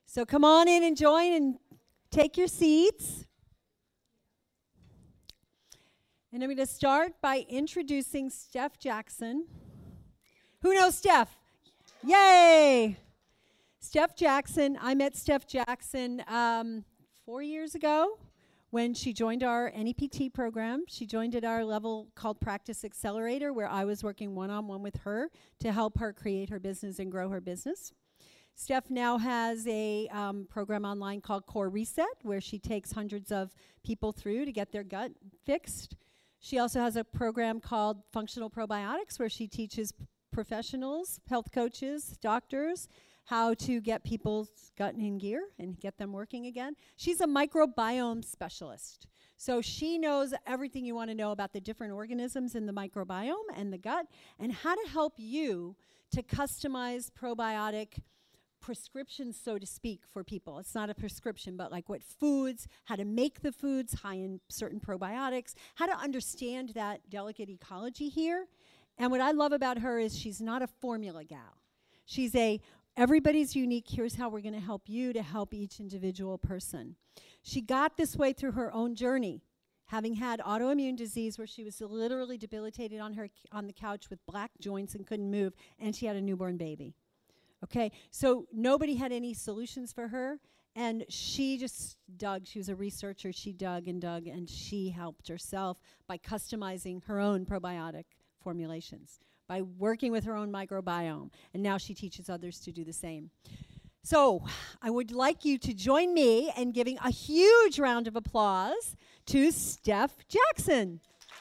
So come on in and join and take your seats. And I'm going to start by introducing Steph Jackson. Who knows Steph? Yay! Steph Jackson. I met Steph Jackson 4 years ago when she joined our NEPT program. She joined at our level called Practice Accelerator, where I was working one-on-one with her to help her create her business and grow her business. Steph now has a program online called Core Reset, where she takes hundreds of people through to get their gut fixed. She also has a program called Functional Probiotics, where she teaches professionals, health coaches, doctors, how to get people's gut in gear and get them working again. She's a microbiome specialist. So she knows everything you want to know about the different organisms in the microbiome and the gut, and how to help you to customize probiotic prescriptions, so to speak, for people. It's not a prescription, but like what foods, how to make the foods high in certain probiotics, how to understand that delicate ecology here. And what I love about her is she's not a formula gal. She's everybody's unique. Here's how we're going to help you to help each individual person. She got this way through her own journey, having had autoimmune disease where she was literally debilitated on the couch with black joints and couldn't move, and she had a newborn baby. Okay, so nobody had any solutions for her, and she just dug. She was a researcher. She dug, and she helped herself by customizing her own probiotic formulations, by working with her own microbiome, and now she teaches others to do the same. So I would like you to join me in giving a huge round of applause to Steph Jackson.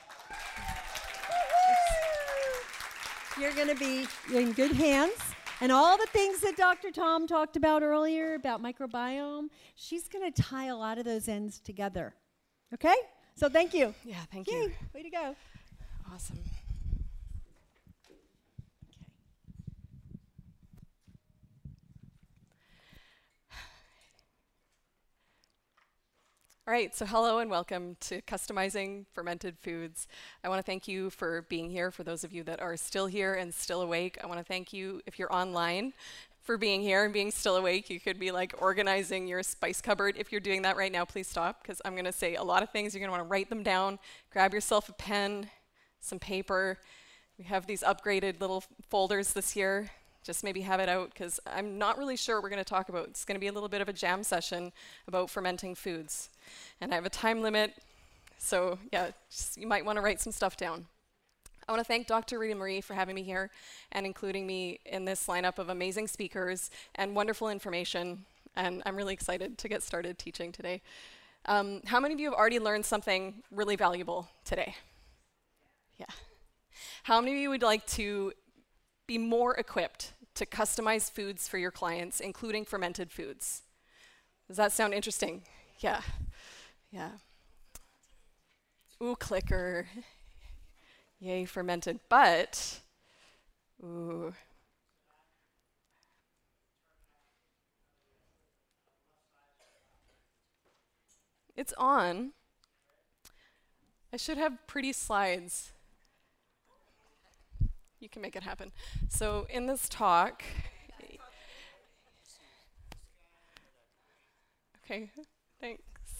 You're going to be in good hands. And all the things that Dr. Tom talked about earlier about microbiome, she's going to tie a lot of those ends together. Okay? So thank you. Yeah, thank you. Way to go. Awesome. All right, so hello and welcome to Customizing Fermented Foods. I want to thank you for being here. For those of you that are still here and still awake, I want to thank you if you're online for being here and being still awake. You could be like organizing your spice cupboard. If you're doing that right now, please stop, because I'm going to say a lot of things. You're going to want to write them down. Grab yourself a pen, some paper. We have these upgraded little folders this year. Just maybe have it out, because I'm not really sure what we're going to talk about. It's going to be a little bit of a jam session about fermenting foods. And I have a time limit, so yeah, you might want to write some stuff down. I want to thank Dr. Rita Marie for having me here and including me in this lineup of amazing speakers and wonderful information. And I'm really excited to get started teaching today. How many of you have already learned something really valuable today? Yeah. How many of you would like to be more equipped to customize foods for your clients, including fermented foods? Does that sound interesting? Yeah. Yeah. Ooh, clicker. Yay, fermented. But, ooh. It's on. I should have pretty slides. You can make it happen. So in this talk, okay, thanks.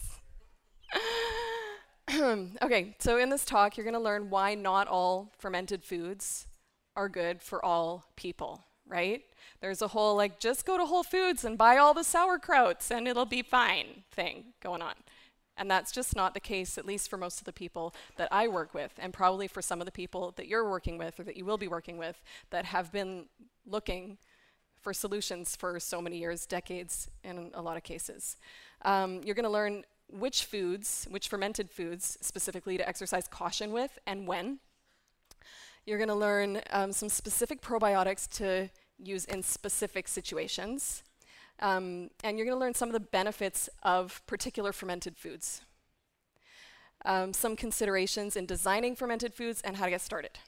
Okay, so in this talk, you're going to learn why not all fermented foods are good for all people, right? There's a whole, like, just go to Whole Foods and buy all the sauerkrauts and it'll be fine thing going on. And that's just not the case, at least for most of the people that I work with, and probably for some of the people that you're working with or that you will be working with that have been looking for solutions for so many years, decades in a lot of cases. You're going to learn which fermented foods specifically to exercise caution with and when. You're going to learn some specific probiotics to use in specific situations. And you're going to learn some of the benefits of particular fermented foods. Some considerations in designing fermented foods and how to get started.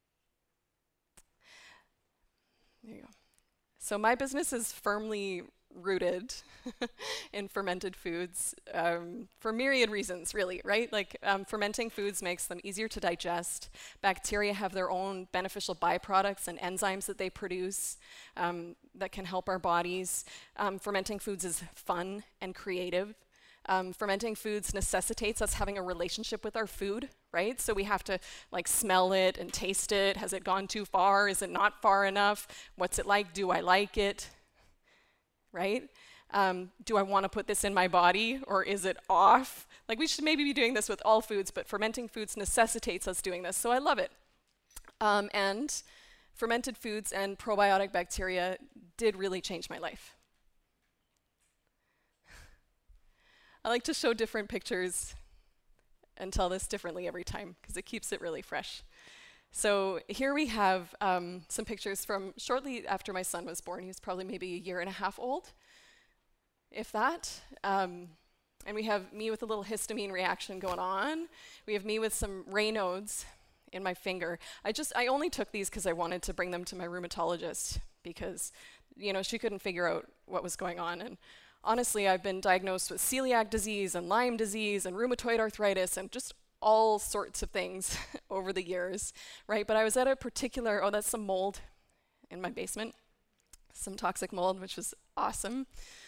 There you go. So my business is firmly rooted in fermented foods for myriad reasons, really, right? Like fermenting foods makes them easier to digest. Bacteria have their own beneficial byproducts and enzymes that they produce that can help our bodies. Fermenting foods is fun and creative. Fermenting foods necessitates us having a relationship with our food, right? So we have to like smell it and taste it. Has it gone too far? Is it not far enough? What's it like? Do I like it? Right? Do I want to put this in my body, or is it off? Like, we should maybe be doing this with all foods, but fermenting foods necessitates us doing this, so I love it. And fermented foods and probiotic bacteria did really change my life. I like to show different pictures and tell this differently every time, because it keeps it really fresh. So here we have some pictures from shortly after my son was born. He was probably maybe a year and a half old, if that. And we have me with a little histamine reaction going on. We have me with some Raynaud's in my finger. I only took these because I wanted to bring them to my rheumatologist because, you know, she couldn't figure out what was going on. And honestly, I've been diagnosed with celiac disease and Lyme disease and rheumatoid arthritis and just all sorts of things over the years, right? But I was at a particular, oh, that's some mold in my basement, some toxic mold, which was awesome.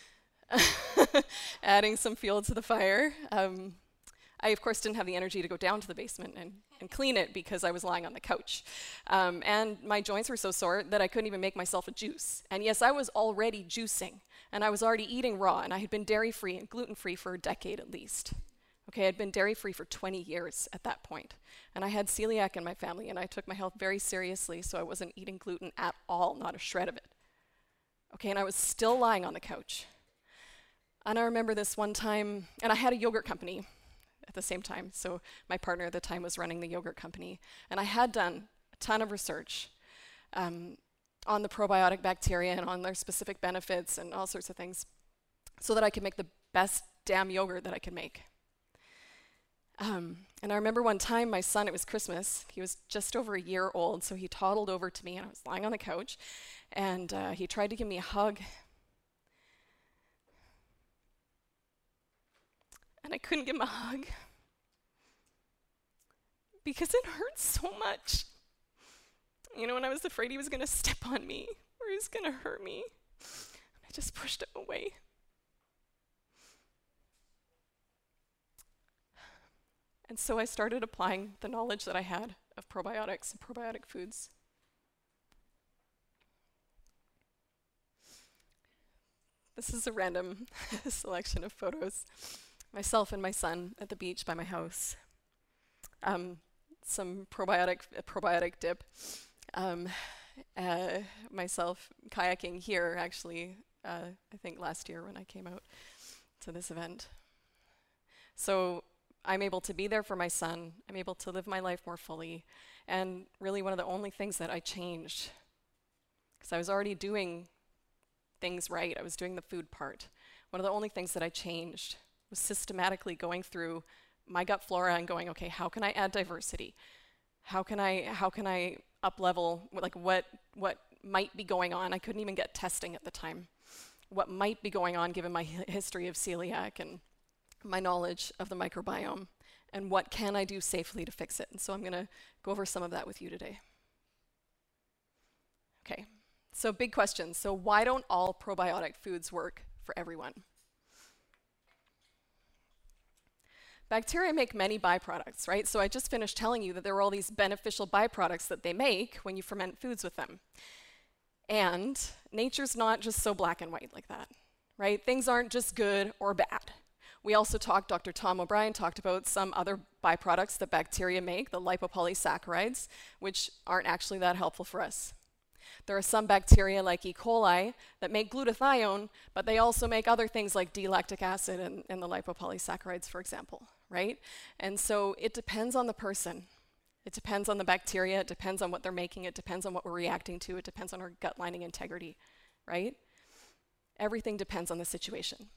Adding some fuel to the fire. I, of course, didn't have the energy to go down to the basement and clean it because I was lying on the couch. And my joints were so sore that I couldn't even make myself a juice. And yes, I was already juicing, and I was already eating raw, and I had been dairy-free and gluten-free for a decade at least. Okay, I'd been dairy-free for 20 years at that point, and I had celiac in my family, and I took my health very seriously, so I wasn't eating gluten at all, not a shred of it. Okay, and I was still lying on the couch. And I remember this one time, and I had a yogurt company at the same time, so my partner at the time was running the yogurt company, and I had done a ton of research on the probiotic bacteria and on their specific benefits and all sorts of things so that I could make the best damn yogurt that I could make. And I remember one time my son, it was Christmas, he was just over a year old, so he toddled over to me and I was lying on the couch, and he tried to give me a hug. And I couldn't give him a hug because it hurt so much. You know, and I was afraid he was going to step on me or he was going to hurt me. I just pushed him away. And so I started applying the knowledge that I had of probiotics and probiotic foods. This is a random selection of photos. Myself and my son at the beach by my house. Some probiotic dip. Myself kayaking here, actually, I think last year when I came out to this event. So I'm able to be there for my son. I'm able to live my life more fully. And really one of the only things that I changed, because I was already doing things right, I was doing the food part. One of the only things that I changed was systematically going through my gut flora and going, okay, how can I add diversity? How can I up level, like what might be going on? I couldn't even get testing at the time. What might be going on given my history of celiac and my knowledge of the microbiome, and what can I do safely to fix it? And so I'm going to go over some of that with you today. Okay, so big question. So why don't all probiotic foods work for everyone? Bacteria make many byproducts, right? So I just finished telling you that there are all these beneficial byproducts that they make when you ferment foods with them. And nature's not just so black and white like that, right? Things aren't just good or bad. We also talked, Dr. Tom O'Brien talked about some other byproducts that bacteria make, the lipopolysaccharides, which aren't actually that helpful for us. There are some bacteria like E. coli that make glutathione, but they also make other things like D-lactic acid and the lipopolysaccharides, for example, right? And so it depends on the person. It depends on the bacteria, it depends on what they're making, it depends on what we're reacting to, it depends on our gut lining integrity, right? Everything depends on the situation.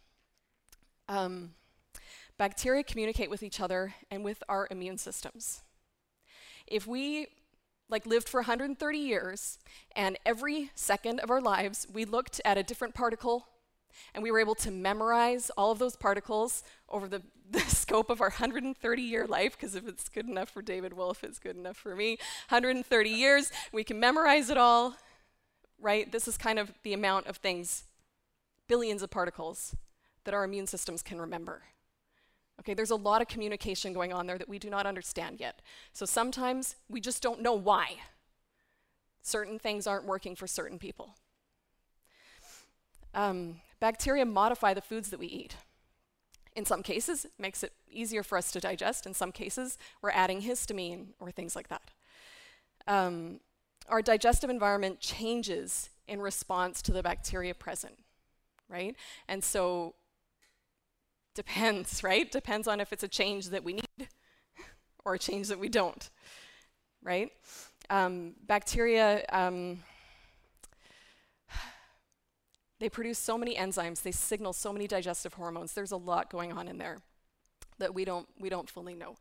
Bacteria communicate with each other and with our immune systems. If we lived for 130 years and every second of our lives we looked at a different particle And we were able to memorize all of those particles over the scope of our 130-year life, because if it's good enough for David Wolfe, it's good enough for me. 130 years, we can memorize it all, right? This is kind of the amount of things, billions of particles, that our immune systems can remember. Okay, there's a lot of communication going on there that we do not understand yet. So sometimes we just don't know why certain things aren't working for certain people. Bacteria modify the foods that we eat. In some cases, it makes it easier for us to digest. In some cases, we're adding histamine or things like that. Our digestive environment changes in response to the bacteria present, right? And so, depends, right? Depends on if it's a change that we need or a change that we don't, right? Bacteria, they produce so many enzymes, they signal so many digestive hormones. There's a lot going on in there that we don't fully know.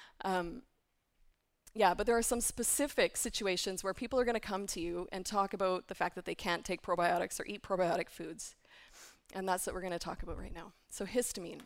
Yeah, but there are some specific situations where people are going to come to you and talk about the fact that they can't take probiotics or eat probiotic foods. And that's what we're going to talk about right now. So histamine.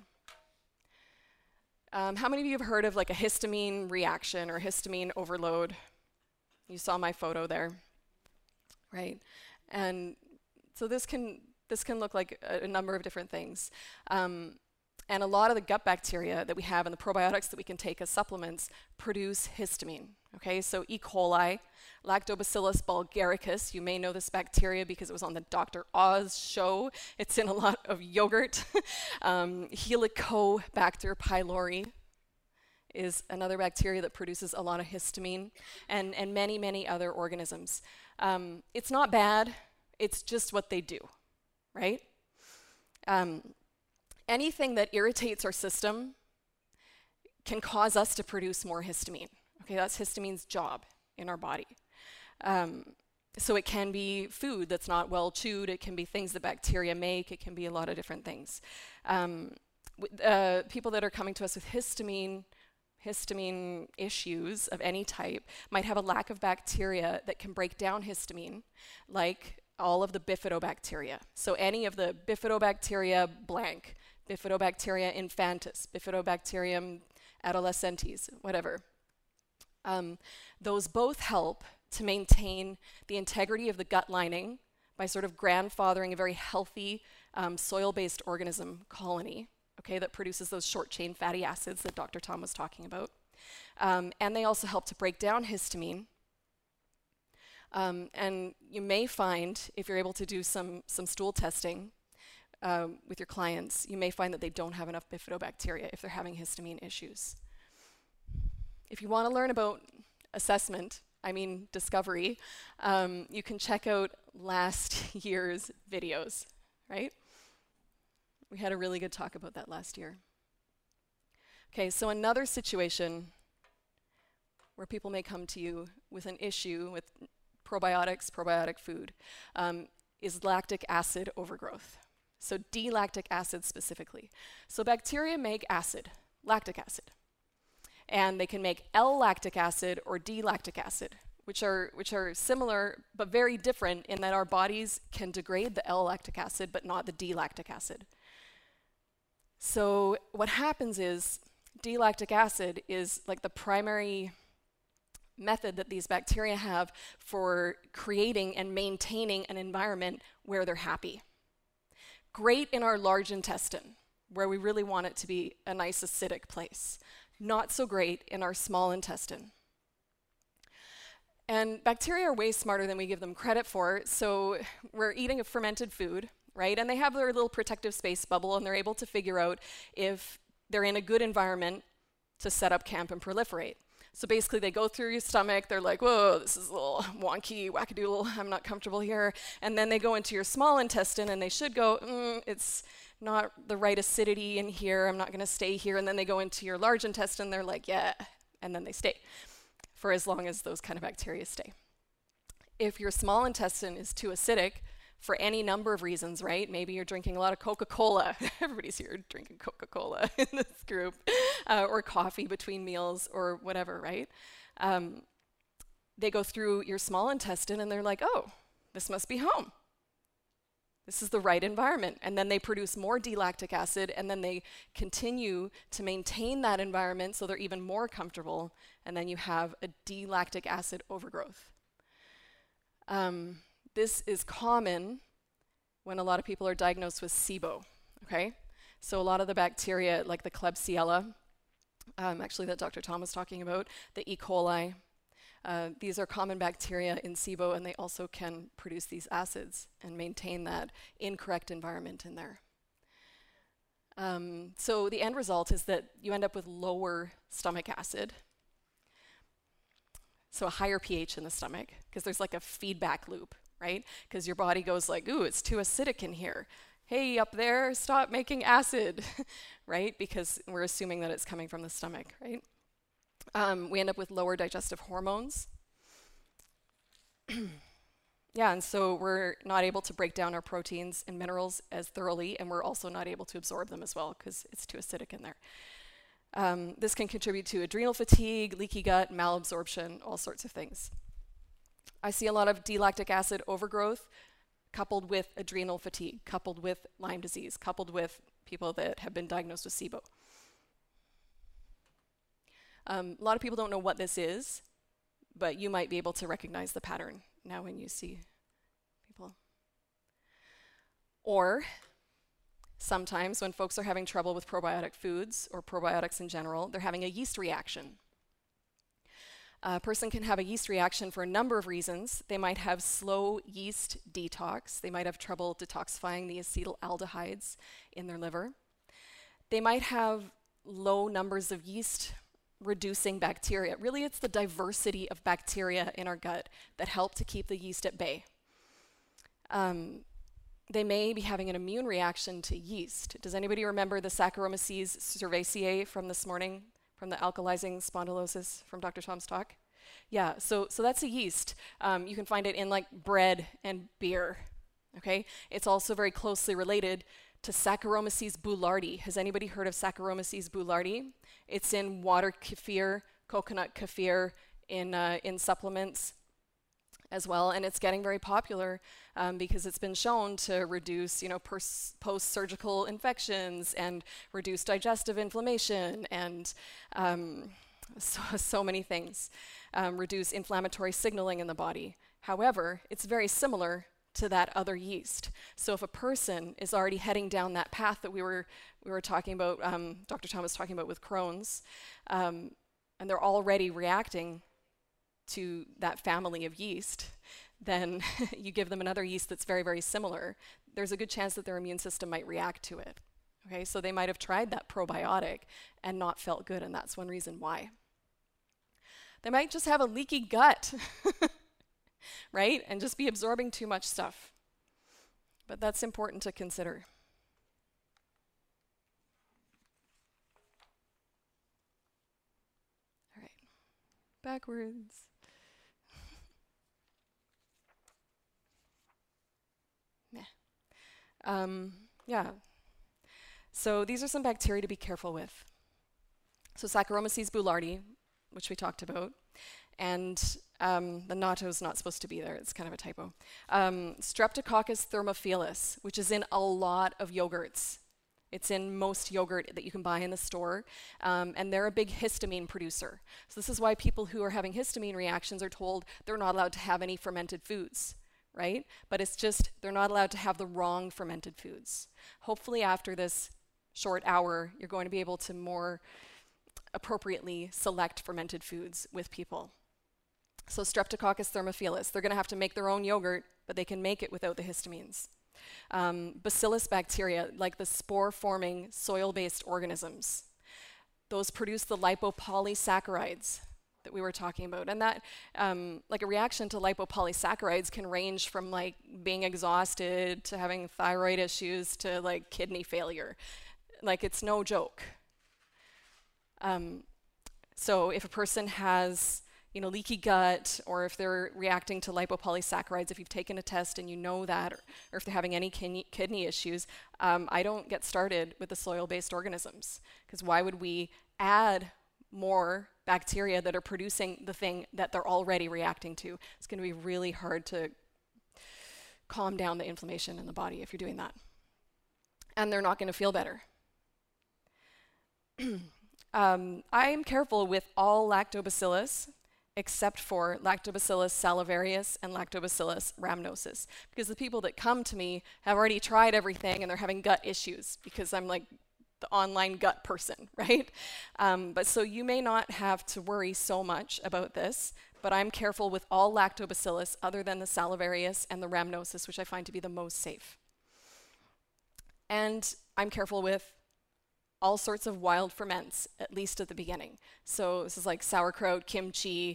How many of you have heard of like a histamine reaction or histamine overload? You saw my photo there, right? And so this can look like a number of different things. And a lot of the gut bacteria that we have and the probiotics that we can take as supplements produce histamine. Okay, so E. coli, Lactobacillus bulgaricus, you may know this bacteria because it was on the Dr. Oz show. It's in a lot of yogurt. Helicobacter pylori is another bacteria that produces a lot of histamine, and many, many other organisms. It's not bad, it's just what they do, right? Anything that irritates our system can cause us to produce more histamine. Okay, that's histamine's job in our body. So it can be food that's not well chewed, it can be things that bacteria make, it can be a lot of different things. People that are coming to us with histamine issues of any type might have a lack of bacteria that can break down histamine, like all of the bifidobacteria. So any of the bifidobacteria blank, Bifidobacteria infantis, Bifidobacterium adolescentis, whatever. Those both help to maintain the integrity of the gut lining by sort of grandfathering a very healthy soil-based organism colony, okay, that produces those short-chain fatty acids that Dr. Tom was talking about. And they also help to break down histamine. And you may find, if you're able to do some stool testing with your clients, you may find that they don't have enough bifidobacteria if they're having histamine issues. If you want to learn about assessment, discovery, you can check out last year's videos, right? We had a really good talk about that last year. Okay, so another situation where people may come to you with an issue with probiotics, probiotic food, is lactic acid overgrowth. So D-lactic acid specifically. So bacteria make acid, lactic acid. And they can make L-lactic acid or D-lactic acid, which are similar but very different in that our bodies can degrade the L-lactic acid but not the D-lactic acid. So what happens is D-lactic acid is like the primary method that these bacteria have for creating and maintaining an environment where they're happy. Great in our large intestine, where we really want it to be a nice acidic place. Not so great in our small intestine. And bacteria are way smarter than we give them credit for, so we're eating a fermented food, right? And they have their little protective space bubble, and they're able to figure out if they're in a good environment to set up camp and proliferate. So basically they go through your stomach, they're like, whoa, this is a little wonky, wackadoodle, I'm not comfortable here. And then they go into your small intestine and they should go, it's not the right acidity in here, I'm not gonna stay here. And then they go into your large intestine, they're like, yeah, and then they stay for as long as those kind of bacteria stay. If your small intestine is too acidic, for any number of reasons, right? Maybe you're drinking a lot of Coca-Cola. Everybody's here drinking Coca-Cola in this group, or coffee between meals or whatever, right? They go through your small intestine and they're like, oh, this must be home. This is the right environment. And then they produce more D-lactic acid, and then they continue to maintain that environment so they're even more comfortable, and then you have a D-lactic acid overgrowth. This is common when a lot of people are diagnosed with SIBO, okay? So a lot of the bacteria, like the Klebsiella, actually that Dr. Tom was talking about, the E. coli, these are common bacteria in SIBO, and they also can produce these acids and maintain that incorrect environment in there. So the end result is that you end up with lower stomach acid, so a higher pH in the stomach, because there's like a feedback loop, right? Because your body goes like, ooh, it's too acidic in here. Hey, up there, stop making acid, right? Because we're assuming that it's coming from the stomach, right? We end up with lower digestive hormones. Yeah, and so we're not able to break down our proteins and minerals as thoroughly, and we're also not able to absorb them as well because it's too acidic in there. This can contribute to adrenal fatigue, leaky gut, malabsorption, all sorts of things. I see a lot of D-lactic acid overgrowth coupled with adrenal fatigue, coupled with Lyme disease, coupled with people that have been diagnosed with SIBO. A lot of people don't know what this is, but you might be able to recognize the pattern now when you see people. Or sometimes when folks are having trouble with probiotic foods or probiotics in general, they're having a yeast reaction. A person can have a yeast reaction for a number of reasons. They might have slow yeast detox. They might have trouble detoxifying the acetaldehydes in their liver. They might have low numbers of yeast reducing bacteria. Really, it's the diversity of bacteria in our gut that help to keep the yeast at bay. They may be having an immune reaction to yeast. Does anybody remember the Saccharomyces cerevisiae from this morning, from the alkalizing spondylosis from Dr. Tom's talk? Yeah, so that's a yeast. You can find it in like bread and beer, okay? It's also very closely related to Saccharomyces boulardii. Has anybody heard of Saccharomyces boulardii? It's in water kefir, coconut kefir, in supplements as well, and it's getting very popular because it's been shown to reduce, post-surgical infections and reduce digestive inflammation and so many things. Reduce inflammatory signaling in the body. However, it's very similar to that other yeast. So if a person is already heading down that path that we were talking about, Dr. Tom was talking about with Crohn's, and they're already reacting to that family of yeast, then you give them another yeast that's very, very similar, there's a good chance that their immune system might react to it. Okay, so they might have tried that probiotic and not felt good, and that's one reason why. They might just have a leaky gut, right? And just be absorbing too much stuff. But that's important to consider. All right, backwards. Yeah. So these are some bacteria to be careful with. So Saccharomyces boulardii, which we talked about, and the natto is not supposed to be there. It's kind of a typo. Streptococcus thermophilus, which is in a lot of yogurts. It's in most yogurt that you can buy in the store, and they're a big histamine producer. So this is why people who are having histamine reactions are told they're not allowed to have any fermented foods, right? But it's just they're not allowed to have the wrong fermented foods. Hopefully after this short hour, you're going to be able to more appropriately select fermented foods with people. So Streptococcus thermophilus, they're going to have to make their own yogurt, but they can make it without the histamines. Bacillus bacteria, like the spore-forming soil-based organisms, those produce the lipopolysaccharides that we were talking about. And that, like a reaction to lipopolysaccharides can range from like being exhausted to having thyroid issues to like kidney failure. Like it's no joke. So if a person has leaky gut, or if they're reacting to lipopolysaccharides, if you've taken a test and you know that, or if they're having any kidney issues, I don't get started with the soil-based organisms, because why would we add more bacteria that are producing the thing that they're already reacting to? It's going to be really hard to calm down the inflammation in the body if you're doing that. And they're not going to feel better. I'm careful with all lactobacillus except for Lactobacillus salivarius and Lactobacillus rhamnosus, because the people that come to me have already tried everything and they're having gut issues because I'm like the online gut person, right? But so you may not have to worry so much about this, but I'm careful with all Lactobacillus other than the salivarius and the rhamnosus, which I find to be the most safe. And I'm careful with all sorts of wild ferments, at least at the beginning. So this is like sauerkraut, kimchi,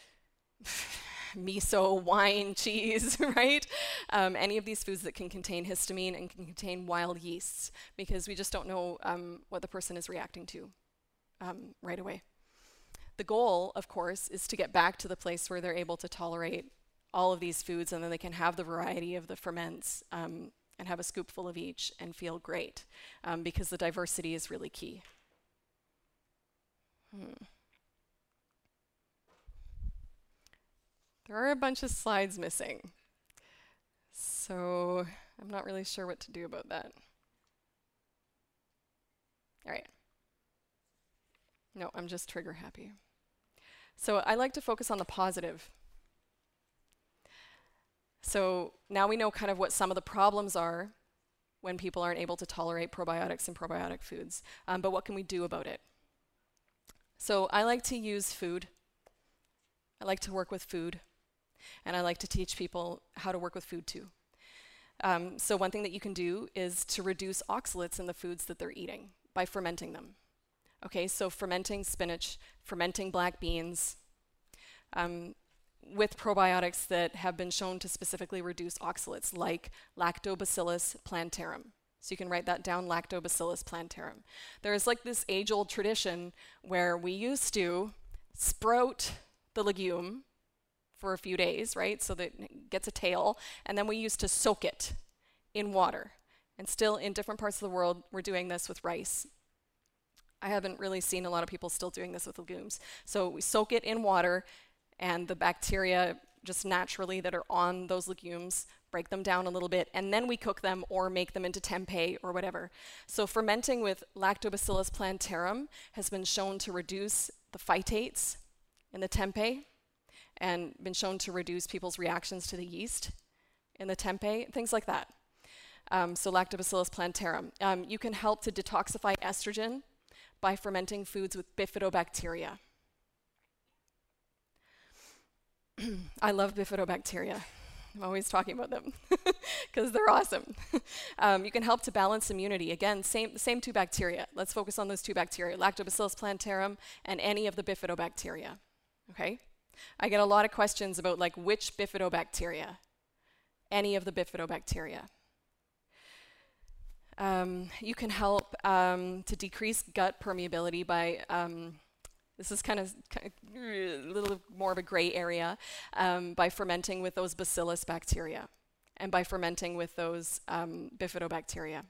miso, wine, cheese, right? Any of these foods that can contain histamine and can contain wild yeasts, because we just don't know what the person is reacting to right away. The goal, of course, is to get back to the place where they're able to tolerate all of these foods, and then they can have the variety of the ferments and have a scoopful of each and feel great, because the diversity is really key. There are a bunch of slides missing, so I'm not really sure what to do about that. All right. No, I'm just trigger happy. So I like to focus on the positive. So now we know kind of what some of the problems are when people aren't able to tolerate probiotics and probiotic foods, but what can we do about it? So I like to use food. I like to work with food, and I like to teach people how to work with food too. So one thing that you can do is to reduce oxalates in the foods that they're eating by fermenting them. Okay, so fermenting spinach, fermenting black beans, with probiotics that have been shown to specifically reduce oxalates, like Lactobacillus plantarum. So you can write that down, Lactobacillus plantarum. There's like this age-old tradition where we used to sprout the legume for a few days, right, so that it gets a tail, and then we used to soak it in water. And still in different parts of the world, we're doing this with rice. I haven't really seen a lot of people still doing this with legumes. So we soak it in water, and the bacteria just naturally that are on those legumes, break them down a little bit, and then we cook them or make them into tempeh or whatever. So fermenting with Lactobacillus plantarum has been shown to reduce the phytates in the tempeh and been shown to reduce people's reactions to the yeast in the tempeh, things like that. So Lactobacillus plantarum. You can help to detoxify estrogen by fermenting foods with bifidobacteria. I love bifidobacteria. I'm always talking about them because they're awesome. You can help to balance immunity. Again, same two bacteria. Let's focus on those two bacteria, Lactobacillus plantarum and any of the bifidobacteria. Okay? I get a lot of questions about like which bifidobacteria, any of the bifidobacteria. You can help to decrease gut permeability by this is kind of a little more of a gray area, by fermenting with those bacillus bacteria and by fermenting with those bifidobacteria.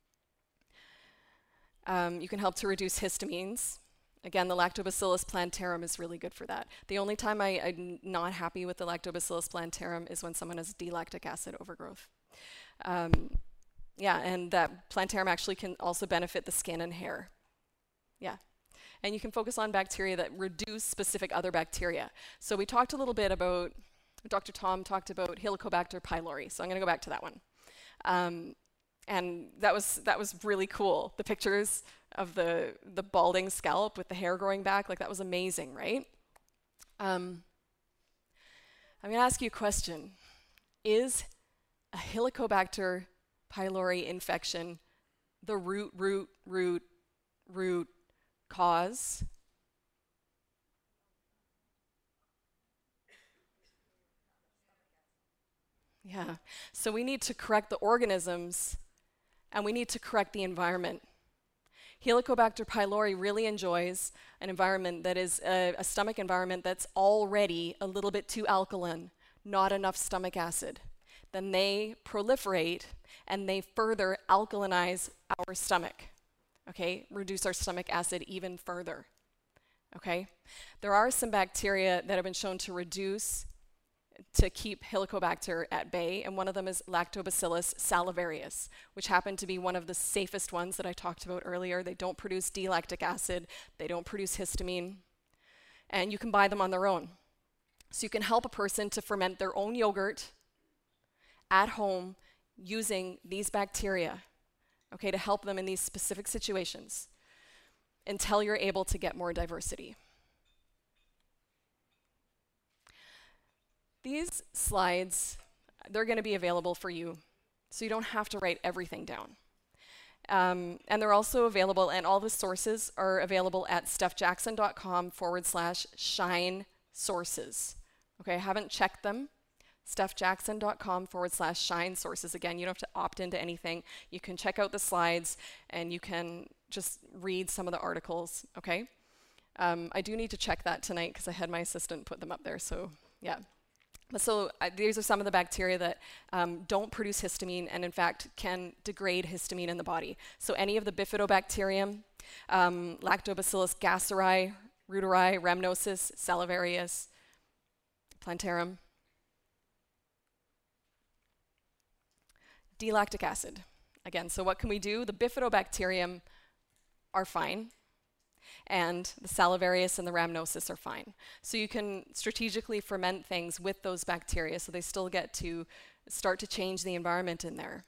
You can help to reduce histamines. Again, the Lactobacillus plantarum is really good for that. The only time I'm not happy with the Lactobacillus plantarum is when someone has D-lactic acid overgrowth. Yeah, and that plantarum actually can also benefit the skin and hair. Yeah. And you can focus on bacteria that reduce specific other bacteria. So we talked a little bit about, Dr. Tom talked about Helicobacter pylori, so I'm going to go back to that one. And that was really cool. The pictures of the balding scalp with the hair growing back, like that was amazing, right? I'm going to ask you a question. Is a Helicobacter pylori infection the root cause? Yeah, so we need to correct the organisms and we need to correct the environment. Helicobacter pylori really enjoys an environment that is a stomach environment that's already a little bit too alkaline, not enough stomach acid. Then they proliferate and they further alkalinize our stomach. Okay, reduce our stomach acid even further. Okay, there are some bacteria that have been shown to reduce to keep Helicobacter at bay, and one of them is Lactobacillus salivarius, which happened to be one of the safest ones that I talked about earlier. They don't produce D-lactic acid, they don't produce histamine, and you can buy them on their own. So you can help a person to ferment their own yogurt at home using these bacteria, okay, to help them in these specific situations until you're able to get more diversity. These slides, they're going to be available for you, so you don't have to write everything down. And they're also available, and all the sources are available at stephjackson.com/shine sources. Okay, I haven't checked them. stephjackson.com/shine sources. Again, you don't have to opt into anything. You can check out the slides, and you can just read some of the articles, okay? I do need to check that tonight because I had my assistant put them up there, so yeah. So these are some of the bacteria that don't produce histamine and in fact can degrade histamine in the body. So any of the Bifidobacterium, Lactobacillus gasseri, reuteri, rhamnosus, salivarius, plantarum. D-lactic acid. Again, so what can we do? The Bifidobacterium are fine, and the salivarius and the rhamnosus are fine. So you can strategically ferment things with those bacteria so they still get to start to change the environment in there.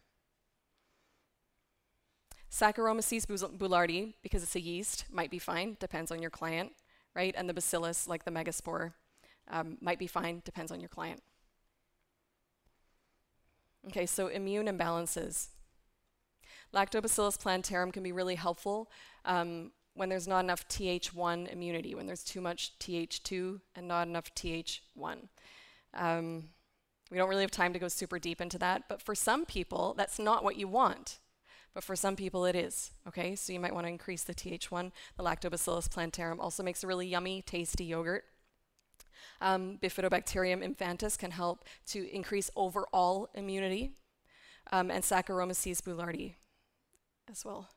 Saccharomyces boulardii, because it's a yeast, might be fine, depends on your client, right? And the bacillus, like the megaspore, might be fine, depends on your client. Okay, so immune imbalances. Lactobacillus plantarum can be really helpful when there's not enough Th1 immunity, when there's too much Th2 and not enough Th1. We don't really have time to go super deep into that, but for some people, that's not what you want. But for some people, it is, okay? So you might want to increase the Th1. The Lactobacillus plantarum also makes a really yummy, tasty yogurt. Bifidobacterium infantis can help to increase overall immunity, and Saccharomyces boulardii as well.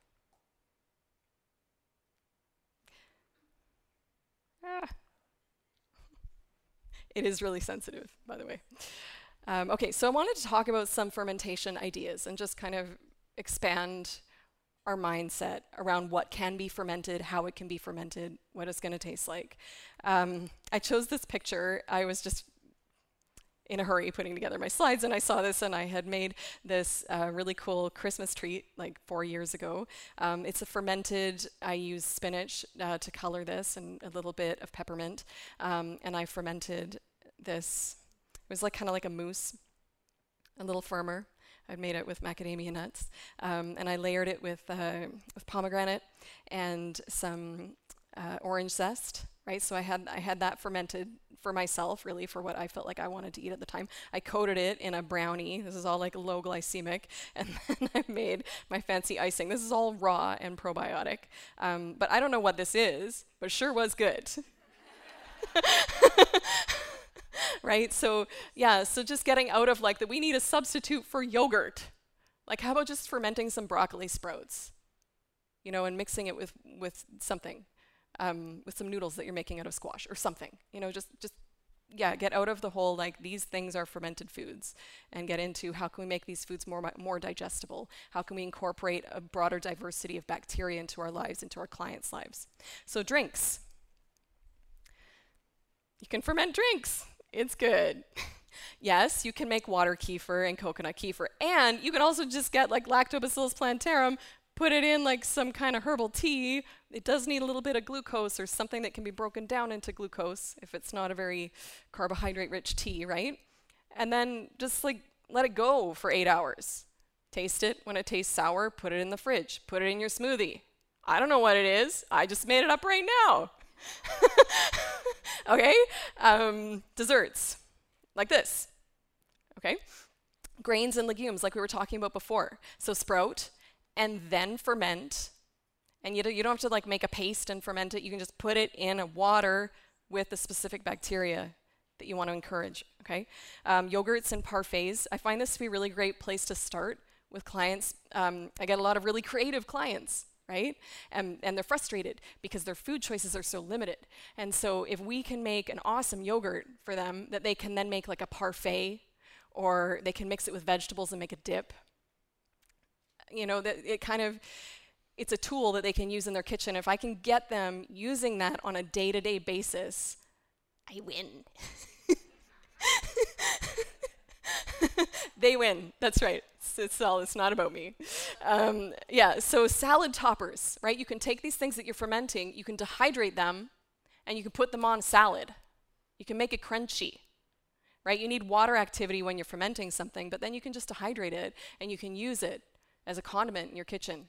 It is really sensitive, by the way. Okay, so I wanted to talk about some fermentation ideas and just kind of expand our mindset around what can be fermented, how it can be fermented, what it's going to taste like. I chose this picture. I was just in a hurry putting together my slides, and I saw this, and I had made this really cool Christmas treat like 4 years ago. It's a fermented, I used spinach to color this and a little bit of peppermint, and I fermented this. It was like kind of like a mousse, a little firmer. I'd made it with macadamia nuts, and I layered it with pomegranate and some orange zest, right? So I had that fermented for myself, really, for what I felt like I wanted to eat at the time. I coated it in a brownie. This is all like low glycemic, and then I made my fancy icing. This is all raw and probiotic, but I don't know what this is, but sure was good. Right? So yeah, so just getting out of like that we need a substitute for yogurt. Like how about just fermenting some broccoli sprouts, you know, and mixing it with something, with some noodles that you're making out of squash or something, you know, just yeah, get out of the whole like these things are fermented foods and get into how can we make these foods more digestible? How can we incorporate a broader diversity of bacteria into our lives, into our clients' lives? So drinks. You can ferment drinks. It's good. Yes, you can make water kefir and coconut kefir. And you can also just get like Lactobacillus plantarum, put it in like some kind of herbal tea. It does need a little bit of glucose or something that can be broken down into glucose if it's not a very carbohydrate-rich tea, right? And then just like let it go for 8 hours. Taste it. When it tastes sour, put it in the fridge. Put it in your smoothie. I don't know what it is. I just made it up right now. Okay, desserts, like this, okay? Grains and legumes, like we were talking about before. So sprout and then ferment, and you don't have to like make a paste and ferment it. You can just put it in a water with the specific bacteria that you want to encourage, okay? Yogurts and parfaits. I find this to be a really great place to start with clients. I get a lot of really creative clients, right? And they're frustrated because their food choices are so limited. And so if we can make an awesome yogurt for them that they can then make like a parfait, or they can mix it with vegetables and make a dip, you know, that it's a tool that they can use in their kitchen. If I can get them using that on a day-to-day basis, I win. They win. That's right. It's not about me. Yeah, so salad toppers, right? You can take these things that you're fermenting, you can dehydrate them, and you can put them on salad. You can make it crunchy, right? You need water activity when you're fermenting something, but then you can just dehydrate it, and you can use it as a condiment in your kitchen.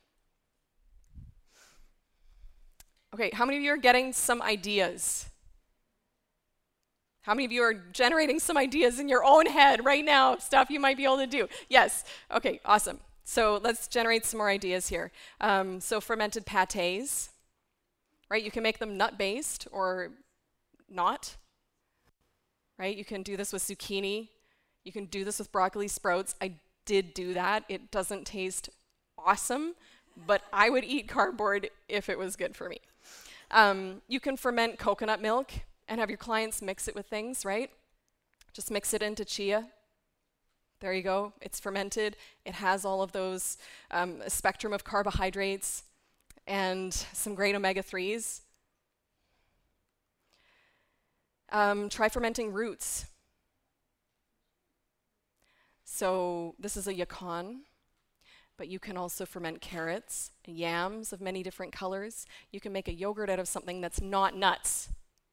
Okay, how many of you are getting some ideas? How many of you are generating some ideas in your own head right now, stuff you might be able to do? Yes. Okay, awesome. So let's generate some more ideas here. So fermented pâtés, right? You can make them nut-based or not, right? You can do this with zucchini. You can do this with broccoli sprouts. I did do that. It doesn't taste awesome, but I would eat cardboard if it was good for me. You can ferment coconut milk and have your clients mix it with things, right? Just mix it into chia. There you go. It's fermented. It has all of those, a spectrum of carbohydrates and some great omega-3s. Try fermenting roots. So this is a yacon, but you can also ferment carrots, yams of many different colors. You can make a yogurt out of something that's not nuts.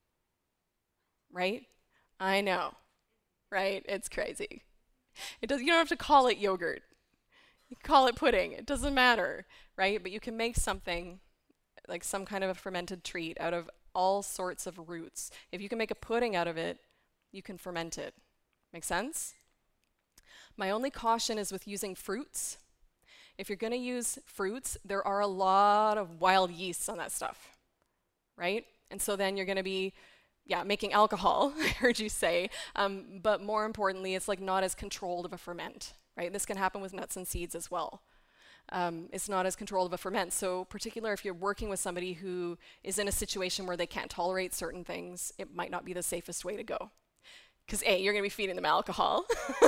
Right? I know, right? It's crazy. You don't have to call it yogurt. You can call it pudding. It doesn't matter, right? But you can make something like some kind of a fermented treat out of all sorts of roots. If you can make a pudding out of it, you can ferment it. Make sense? My only caution is with using fruits. If you're going to use fruits, there are a lot of wild yeasts on that stuff, right? And so then you're going to be making alcohol, I heard you say, but more importantly, it's like not as controlled of a ferment, right? This can happen with nuts and seeds as well. It's not as controlled of a ferment. So particularly if you're working with somebody who is in a situation where they can't tolerate certain things, it might not be the safest way to go. Because A, you're going to be feeding them alcohol.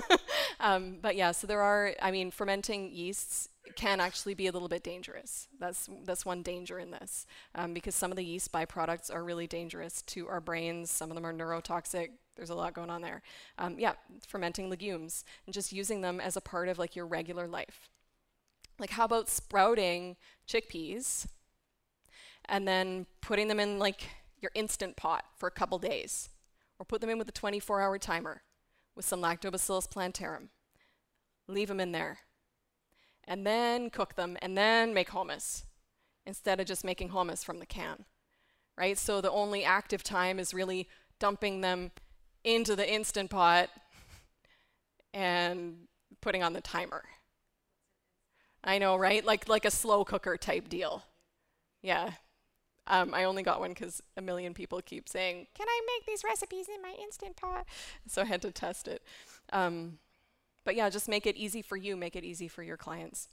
But yeah, so there are, fermenting yeasts can actually be a little bit dangerous. That's one danger in this, because some of the yeast byproducts are really dangerous to our brains. Some of them are neurotoxic. There's a lot going on there. Fermenting legumes and just using them as a part of like your regular life. Like how about sprouting chickpeas and then putting them in like your Instant Pot for a couple days, or put them in with a 24-hour timer with some Lactobacillus plantarum. Leave them in there. And then cook them, and then make hummus, instead of just making hummus from the can, right? So the only active time is really dumping them into the Instant Pot and putting on the timer. I know, right? Like a slow cooker type deal. Yeah. I only got one because a million people keep saying, can I make these recipes in my Instant Pot? So I had to test it. But yeah, just make it easy for you, make it easy for your clients.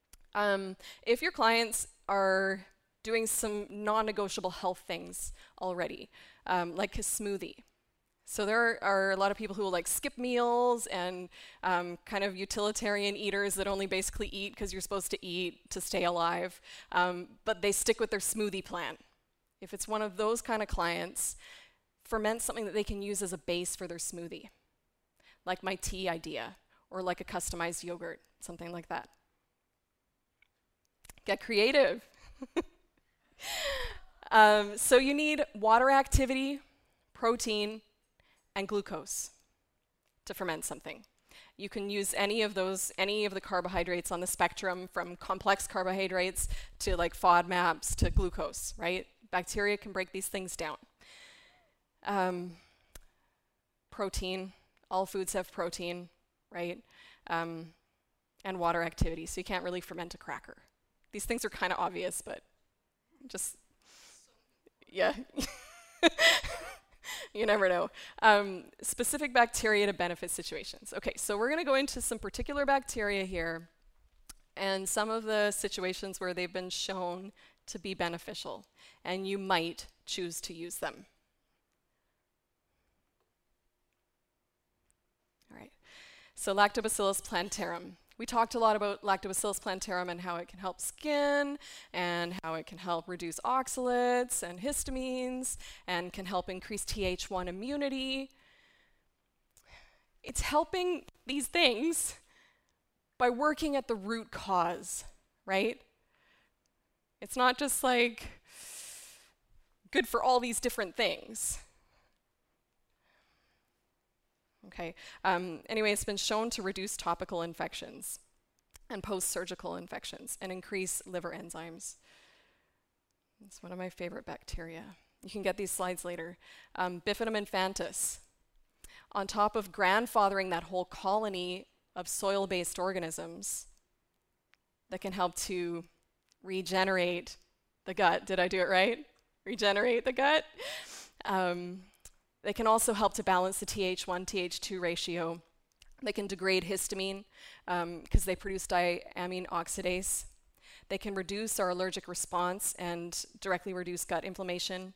If your clients are doing some non-negotiable health things already, like a smoothie. So there are a lot of people who will like skip meals and kind of utilitarian eaters that only basically eat because you're supposed to eat to stay alive, but they stick with their smoothie plan. If it's one of those kind of clients, ferment something that they can use as a base for their smoothie, like my tea idea, or like a customized yogurt, something like that. Get creative. So you need water activity, protein, and glucose to ferment something. You can use any of the carbohydrates on the spectrum, from complex carbohydrates to like FODMAPs to glucose, right? Bacteria can break these things down. Protein, all foods have protein, right? And water activity, so you can't really ferment a cracker. These things are kind of obvious, but just, yeah. You never know. Specific bacteria to benefit situations. Okay, so we're going to go into some particular bacteria here and some of the situations where they've been shown to be beneficial, and you might choose to use them. All right, so Lactobacillus plantarum. We talked a lot about Lactobacillus plantarum and how it can help skin, and how it can help reduce oxalates and histamines, and can help increase Th1 immunity. It's helping these things by working at the root cause, right? It's not just like good for all these different things. Okay. Anyway, it's been shown to reduce topical infections and post-surgical infections and increase liver enzymes. It's one of my favorite bacteria. You can get these slides later. Bifidum infantis. On top of grandfathering that whole colony of soil-based organisms that can help to regenerate the gut. Did I do it right? Regenerate the gut. They can also help to balance the Th1, Th2 ratio. They can degrade histamine because they produce diamine oxidase. They can reduce our allergic response and directly reduce gut inflammation.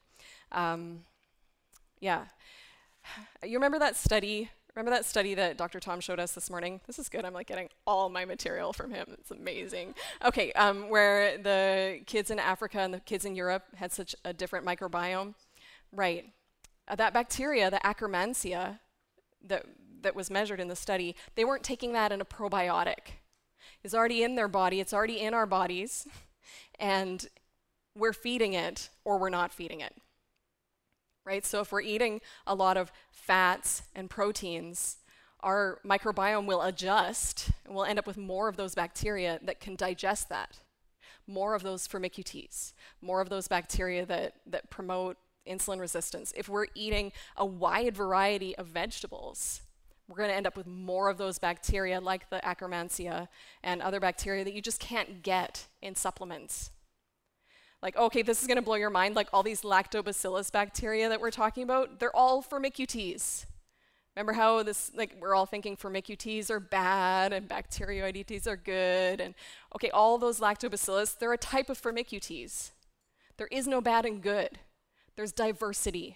Yeah. You remember that study? Remember that study that Dr. Tom showed us this morning? This is good. I'm like getting all my material from him. It's amazing. Okay, where the kids in Africa and the kids in Europe had such a different microbiome. Right. That bacteria, the Akkermansia, that was measured in the study, they weren't taking that in a probiotic. It's already in their body. It's already in our bodies. And we're feeding it or we're not feeding it. Right? So if we're eating a lot of fats and proteins, our microbiome will adjust and we'll end up with more of those bacteria that can digest that. More of those Firmicutes, more of those bacteria that promote insulin resistance. If we're eating a wide variety of vegetables, we're going to end up with more of those bacteria like the Akkermansia and other bacteria that you just can't get in supplements. Like, okay, this is going to blow your mind. Like all these lactobacillus bacteria that we're talking about, they're all Firmicutes. Remember how this, like, we're all thinking Firmicutes are bad and Bacteroidetes are good. And okay, all those lactobacillus, they're a type of Firmicutes. There is no bad and good. There's diversity.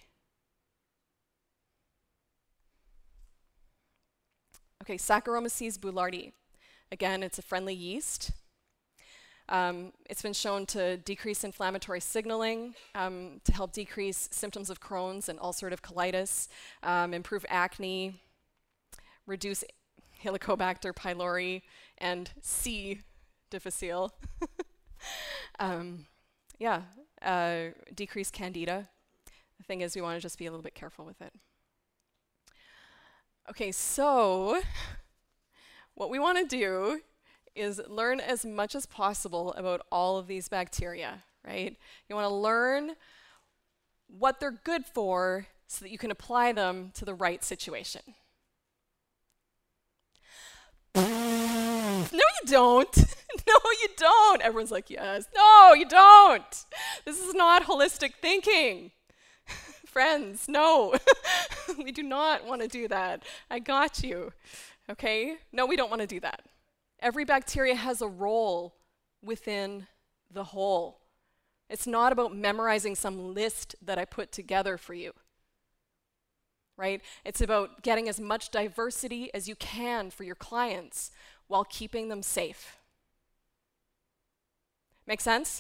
Okay, Saccharomyces boulardii. Again, it's a friendly yeast. It's been shown to decrease inflammatory signaling, to help decrease symptoms of Crohn's and ulcerative colitis, improve acne, reduce Helicobacter pylori, and C. difficile. Decrease candida. The thing is, we want to just be a little bit careful with it. Okay, so what we want to do is learn as much as possible about all of these bacteria, right? You want to learn what they're good for so that you can apply them to the right situation. No, you don't. No, you don't. Everyone's like, yes. No, you don't. This is not holistic thinking. Friends, no. We do not want to do that. I got you. Okay? No, we don't want to do that. Every bacteria has a role within the whole. It's not about memorizing some list that I put together for you. Right? It's about getting as much diversity as you can for your clients while keeping them safe. Make sense?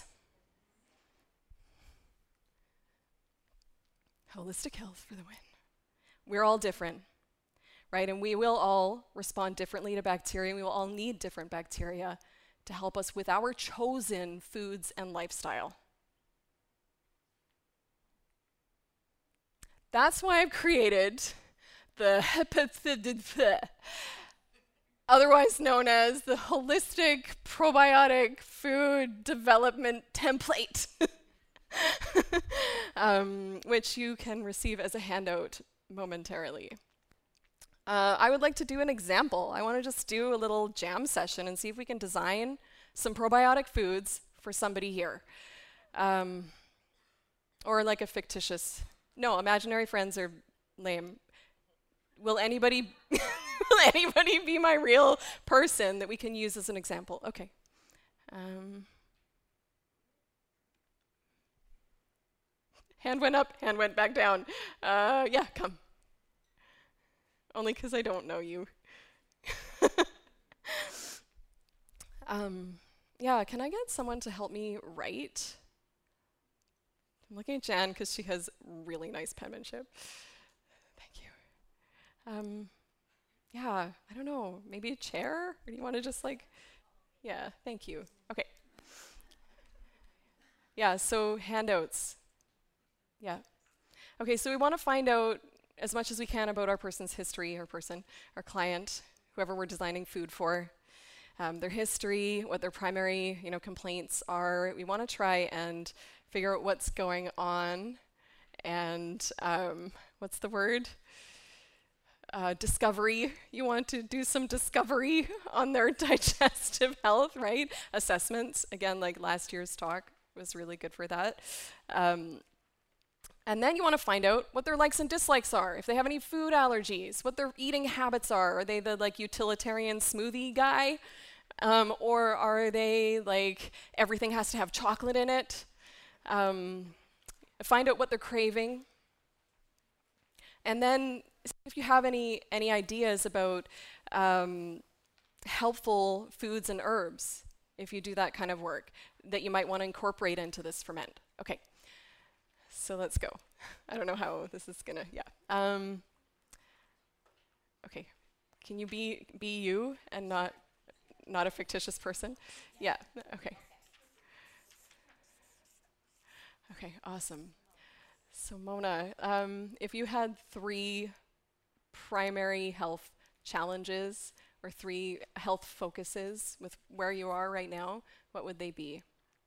Holistic health for the win. We're all different, right? And we will all respond differently to bacteria. We will all need different bacteria to help us with our chosen foods and lifestyle. That's why I've created the otherwise known as the Holistic Probiotic Food Development Template, which you can receive as a handout momentarily. I would like to do an example. I want to just do a little jam session and see if we can design some probiotic foods for somebody here. Or like a fictitious, no, imaginary friends are lame. Will anybody be my real person that we can use as an example? Okay. Hand went up, hand went back down. Yeah, come. Only because I don't know you. Yeah, can I get someone to help me write? I'm looking at Jan because she has really nice penmanship. Thank you. Yeah, I don't know, maybe a chair? Or do you want to just like, yeah, thank you. Okay. Yeah, so handouts. Yeah. Okay, so we want to find out as much as we can about our person's history, our client, whoever we're designing food for, their history, what their primary, complaints are. We want to try and figure out what's going on, and what's the word? Discovery. You want to do some discovery on their digestive health, right? Assessments. Again, like last year's talk was really good for that. And then you want to find out what their likes and dislikes are, if they have any food allergies, what their eating habits are. Are they the utilitarian smoothie guy? Or are they like everything has to have chocolate in it? Find out what they're craving. And then if you have any ideas about helpful foods and herbs, if you do that kind of work, that you might want to incorporate into this ferment. Okay. So let's go. I don't know how this is gonna, yeah. Okay, can you be you and not a fictitious person? Yeah, okay. Okay, awesome. So Mona, if you had 3 primary health challenges or 3 health focuses with where you are right now, what would they be?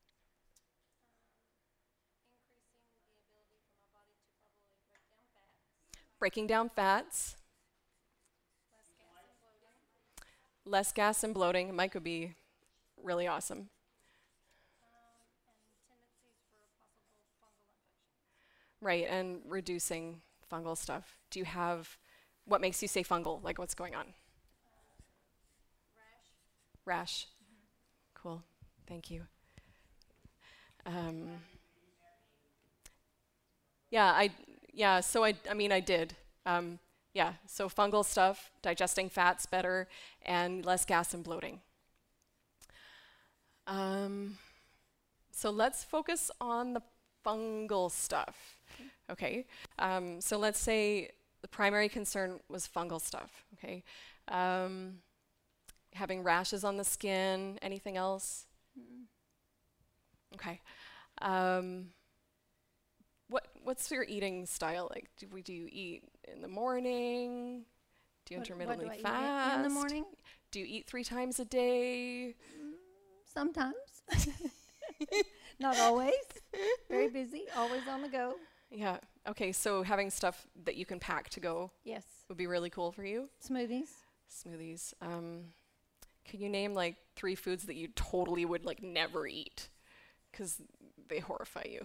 Breaking down fats. Less gas and bloating. Mike would be really awesome. And tendencies for possible fungal infection. Right, and reducing fungal stuff. Do you have, what makes you say fungal? Like what's going on? Rash. Rash. Cool, thank you. So I did. Yeah, so fungal stuff, digesting fats better, and less gas and bloating. So let's focus on the fungal stuff. Okay, so let's say the primary concern was fungal stuff. Okay, having rashes on the skin. Anything else? Okay. What's your eating style like? Do you eat in the morning? Do you intermittently what do I fast? eat in the morning? Do you eat 3 times a day? Sometimes. Not always. Very busy, always on the go. Yeah. Okay, so having stuff that you can pack to go Yes. would be really cool for you. Smoothies. Smoothies. Can you name like 3 foods that you totally would like never eat? Because they horrify you.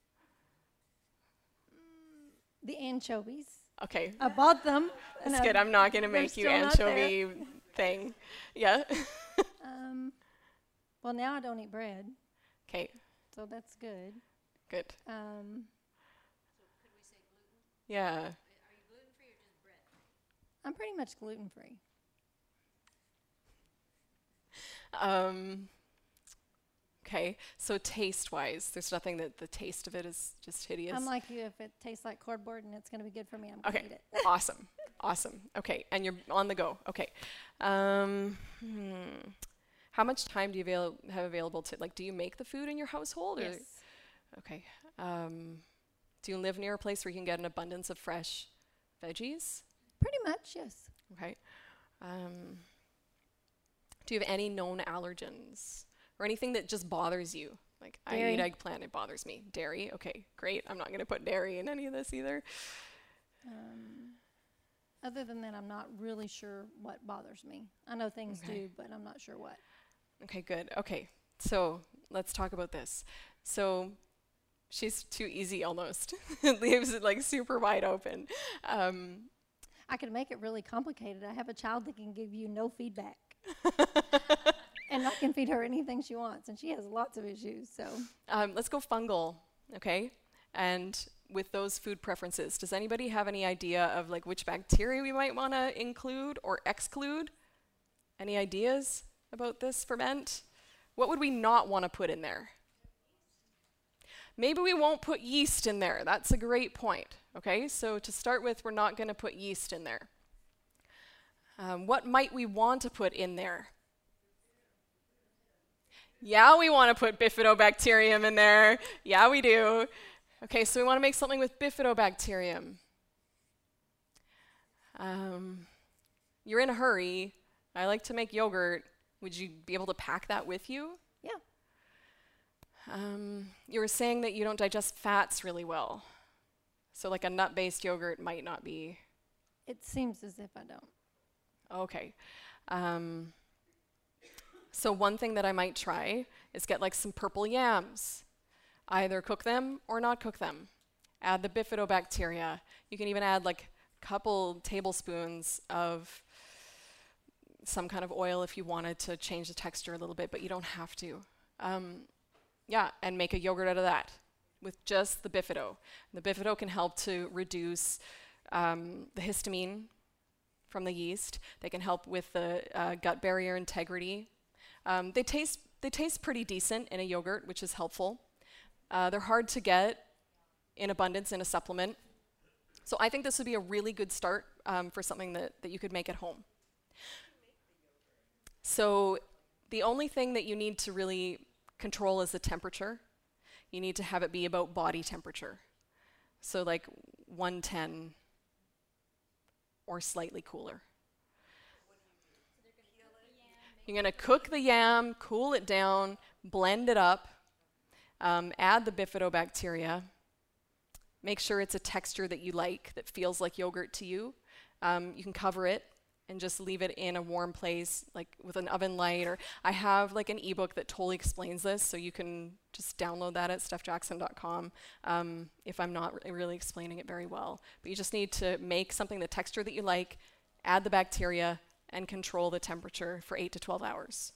The anchovies. Okay. I bought them. That's good. I'm not going to make you still not there. anchovy thing. Yeah. Well, now I don't eat bread, Okay. so that's good. Good. So Could we say gluten? Yeah. Are you gluten-free or just bread? I'm pretty much gluten-free. Okay. So taste-wise, there's nothing that the taste of it is just hideous. I'm like you. If it tastes like cardboard and it's going to be good for me, I'm going to Okay. eat it. Awesome. Awesome. Okay. And you're on the go. Okay. How much time do you have available to, like, do you make the food in your household? Yes. Or? Okay. Do you live near a place where you can get an abundance of fresh veggies? Pretty much, yes. Okay. Do you have any known allergens or anything that just bothers you? Like, I eat Dairy. eggplant, it bothers me. Dairy? Okay, great. I'm not going to put dairy in any of this either. Other than that, I'm not really sure what bothers me. I know things Okay. do, but I'm not sure what. Okay, good. Okay, so let's talk about this. So she's too easy almost. It leaves it like super wide open. I could make it really complicated. I have a child that can give you no feedback. And I can feed her anything she wants, and she has lots of issues, so. Let's go fungal, okay? And with those food preferences, does anybody have any idea of like which bacteria we might want to include or exclude? Any ideas about this ferment? What would we not want to put in there? Maybe we won't put yeast in there. That's a great point, okay? So to start with, we're not going to put yeast in there. What might we want to put in there? Yeah, we want to put bifidobacterium in there. Yeah, we do. Okay, so we want to make something with bifidobacterium. You're in a hurry. I like to make yogurt. Would you be able to pack that with you? Yeah. You were saying that you don't digest fats really well. So like a nut-based yogurt might not be. It seems as if I don't. Okay. So one thing that I might try is get like some purple yams. Either cook them or not cook them. Add the bifidobacteria. You can even add like a couple tablespoons of some kind of oil if you wanted to change the texture a little bit, but you don't have to. Yeah, and make a yogurt out of that with just the bifido. The bifido can help to reduce the histamine from the yeast. They can help with the gut barrier integrity. They taste pretty decent in a yogurt, which is helpful. They're hard to get in abundance in a supplement. So I think this would be a really good start for something that you could make at home. So the only thing that you need to really control is the temperature. You need to have it be about body temperature. So like 110 or slightly cooler. You're going to cook the yam, cool it down, blend it up, add the bifidobacteria. Make sure it's a texture that you like, that feels like yogurt to you. You can cover it and just leave it in a warm place, like with an oven light. Or I have like an ebook that totally explains this, so you can just download that at stephjackson.com if I'm not really explaining it very well. But you just need to make something the texture that you like, add the bacteria, and control the temperature for 8 to 12 hours.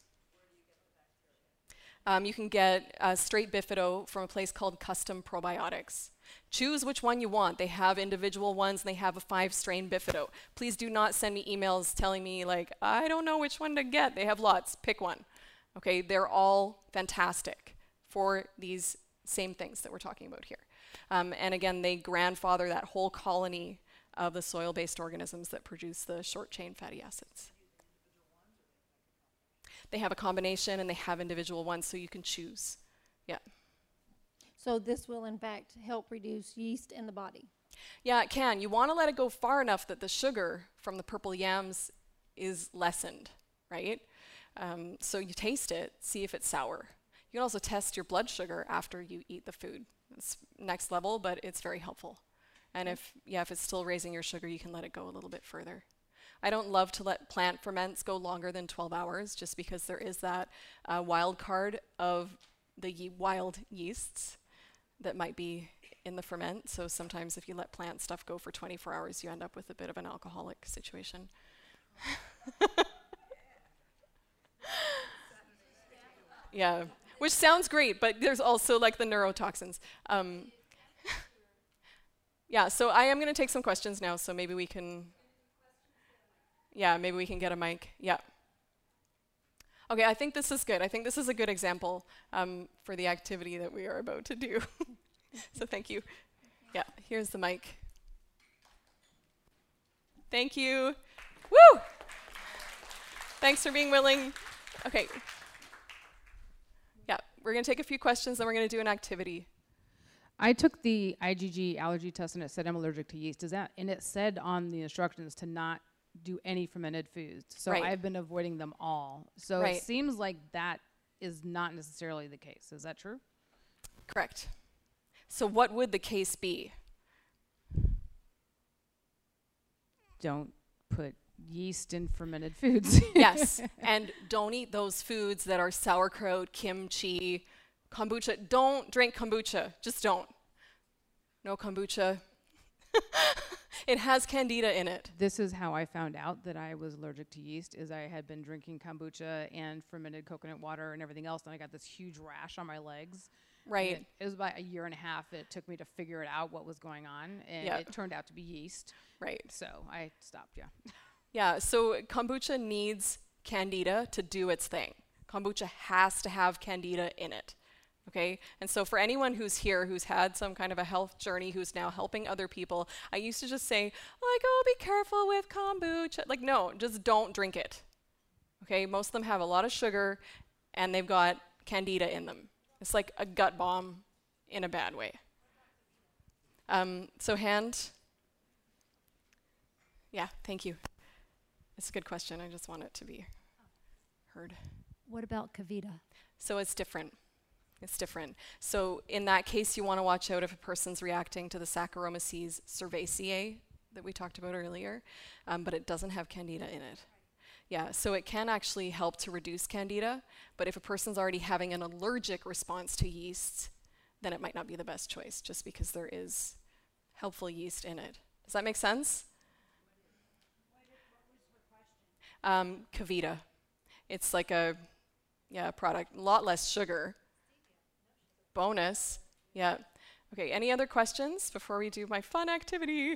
You can get straight bifido from a place called Custom Probiotics. Choose which one you want. They have individual ones, and they have a 5-strain bifido. Please do not send me emails telling me, like, I don't know which one to get. They have lots. Pick one. Okay, they're all fantastic for these same things that we're talking about here. And again, they grandfather that whole colony of the soil-based organisms that produce the short-chain fatty acids. They have a combination, and they have individual ones, so you can choose. Yeah. So this will, in fact, help reduce yeast in the body. Yeah, it can. You want to let it go far enough that the sugar from the purple yams is lessened, right? So you taste it, see if it's sour. You can also test your blood sugar after you eat the food. It's next level, but it's very helpful. And if it's still raising your sugar, you can let it go a little bit further. I don't love to let plant ferments go longer than 12 hours just because there is that wild card of the wild yeasts that might be in the ferment. So sometimes if you let plant stuff go for 24 hours, you end up with a bit of an alcoholic situation. Yeah, which sounds great, but there's also like the neurotoxins. Yeah, so I am going to take some questions now, so maybe we can... Yeah, maybe we can get a mic. Yeah. Okay, I think this is good. I think this is a good example for the activity that we are about to do. So thank you. Yeah, here's the mic. Thank you. Woo! Thanks for being willing. Okay. Yeah, we're going to take a few questions, then we're going to do an activity. I took the IgG allergy test, and it said I'm allergic to yeast. And it said on the instructions to not do any fermented foods. So Right. I've been avoiding them all. So Right. it seems like that is not necessarily the case. Is that true? Correct. So what would the case be? Don't put yeast in fermented foods. Yes, and don't eat those foods that are sauerkraut, kimchi, kombucha. Don't drink kombucha. Just don't. No kombucha. It has candida in it. This is how I found out that I was allergic to yeast, is I had been drinking kombucha and fermented coconut water and everything else, and I got this huge rash on my legs. Right. And it was about a year and a half that it took me to figure it out what was going on, and Yeah. it turned out to be yeast. Right. So I stopped, yeah. Yeah, so kombucha needs candida to do its thing. Kombucha has to have candida in it. Okay? And so for anyone who's here who's had some kind of a health journey, who's now helping other people, I used to just say, like, oh, be careful with kombucha. Like, no, just don't drink it. Okay? Most of them have a lot of sugar and they've got candida in them. It's like a gut bomb in a bad way. So hand. Yeah, thank you. It's a good question. I just want it to be heard. What about Kavita? So it's different. It's different. So in that case, you want to watch out if a person's reacting to the Saccharomyces cerevisiae that we talked about earlier, but it doesn't have candida in it. Yeah, so it can actually help to reduce candida, but if a person's already having an allergic response to yeast, then it might not be the best choice, just because there is helpful yeast in it. Does that make sense? Kavita. It's like a product, a lot less sugar. Bonus. Yeah. Okay, any other questions before we do my fun activity?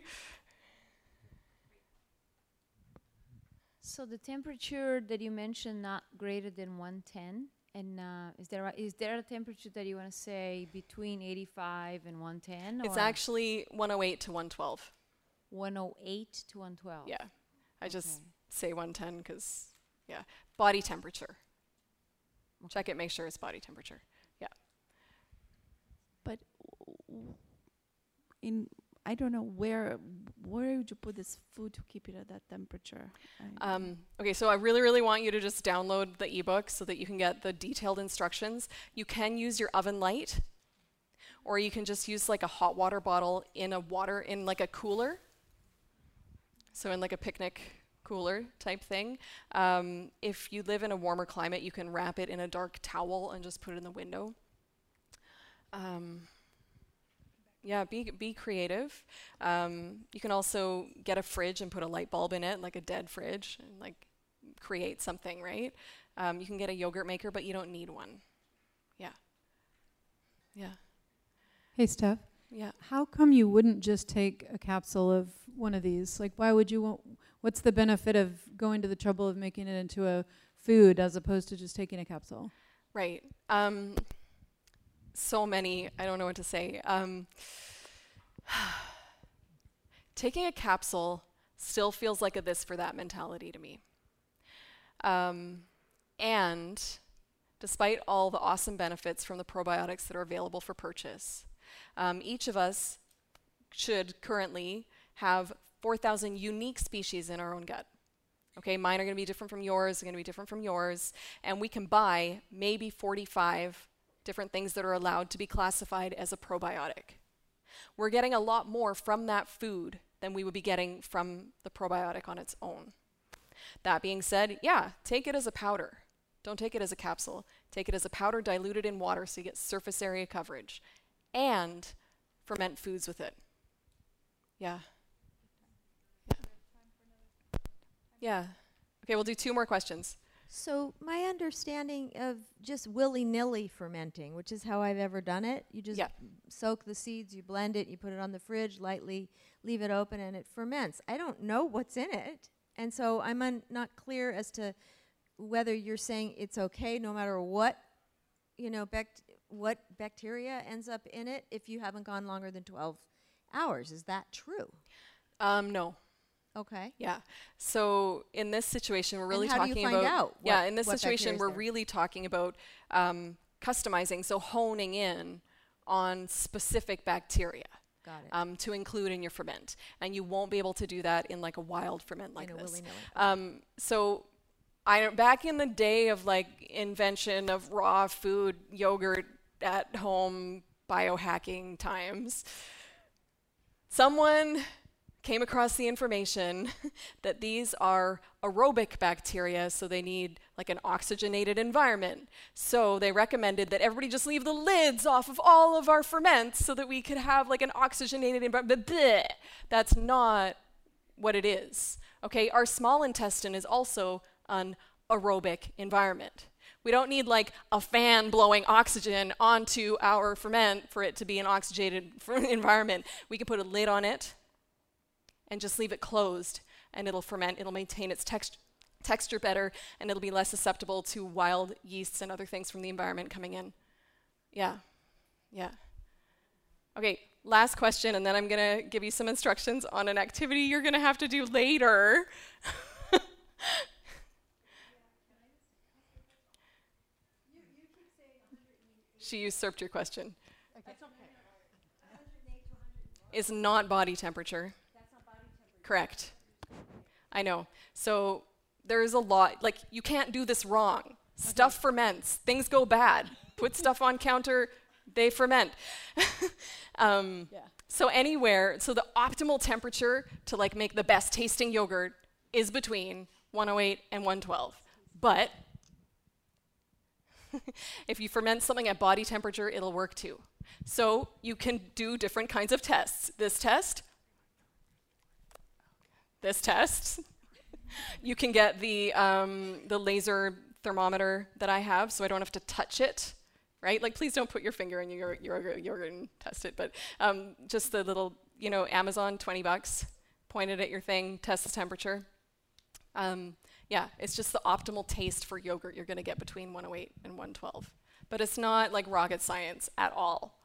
So the temperature that you mentioned, not greater than 110, and is there a temperature that you want to say between 85 and 110? It's or actually 108 to 112. 108 to 112. Yeah. I just Okay. say 110 because, yeah. Body temperature. Check it, make sure it's body temperature. Yeah. But I don't know where would you put this food to keep it at that temperature? Okay, so I really, really want you to just download the ebook so that you can get the detailed instructions. You can use your oven light, or you can just use like a hot water bottle in like a cooler. So in like a picnic cooler type thing. If you live in a warmer climate, you can wrap it in a dark towel and just put it in the window. Yeah, be creative. You can also get a fridge and put a light bulb in it, like a dead fridge, and like create something, right? You can get a yogurt maker, but you don't need one. Yeah. Yeah. Hey, Steph. Yeah. How come you wouldn't just take a capsule of one of these? Like, why would you what's the benefit of going to the trouble of making it into a food as opposed to just taking a capsule? Right. So many, I don't know what to say. Taking a capsule still feels like a this for that mentality to me. And despite all the awesome benefits from the probiotics that are available for purchase, each of us should currently have 4,000 unique species in our own gut. Okay, mine are going to be different from yours, they're going to be different from yours, and we can buy maybe 45 different things that are allowed to be classified as a probiotic. We're getting a lot more from that food than we would be getting from the probiotic on its own. That being said, yeah, take it as a powder. Don't take it as a capsule. Take it as a powder diluted in water so you get surface area coverage. And ferment foods with it. Yeah. Yeah. Okay, we'll do 2 more questions. So my understanding of just willy-nilly fermenting, which is how I've ever done it, you just soak the seeds, you blend it, you put it on the fridge, lightly leave it open, and it ferments. I don't know what's in it, and so I'm not clear as to whether you're saying it's okay no matter what, what bacteria ends up in it if you haven't gone longer than 12 hours. Is that true? No. Okay. Yeah. So in this situation, we're really how talking do you find about out in this what situation, bacteria's we're there? really talking about customizing, so honing in on specific bacteria. Got it. To include in your ferment, and you won't be able to do that in like a wild ferment like In a this. willy-nilly. So back in the day of like invention of raw food, yogurt at home, biohacking times, someone came across the information that these are aerobic bacteria, so they need like an oxygenated environment. So they recommended that everybody just leave the lids off of all of our ferments so that we could have like an oxygenated environment. That's not what it is. Okay, our small intestine is also an aerobic environment. We don't need like a fan blowing oxygen onto our ferment for it to be an oxygenated environment. We can put a lid on it and just leave it closed, and it'll ferment. It'll maintain its texture better, and it'll be less susceptible to wild yeasts and other things from the environment coming in. Yeah. Okay, last question, and then I'm gonna give you some instructions on an activity you're gonna have to do later. She usurped your question. Okay. Is not body temperature. Correct. I know. So there is a lot, like you can't do this wrong. Stuff ferments, things go bad. Put stuff on counter, they ferment. So anywhere, so the optimal temperature to like make the best tasting yogurt is between 108 and 112. But if you ferment something at body temperature, it'll work too. So you can do different kinds of tests. This test. You can get the laser thermometer that I have, so I don't have to touch it, right? Like, please don't put your finger in your yogurt and test it, but just the little, Amazon, $20, point it at your thing, test the temperature. Yeah, it's just the optimal taste for yogurt you're going to get between 108 and 112. But it's not like rocket science at all.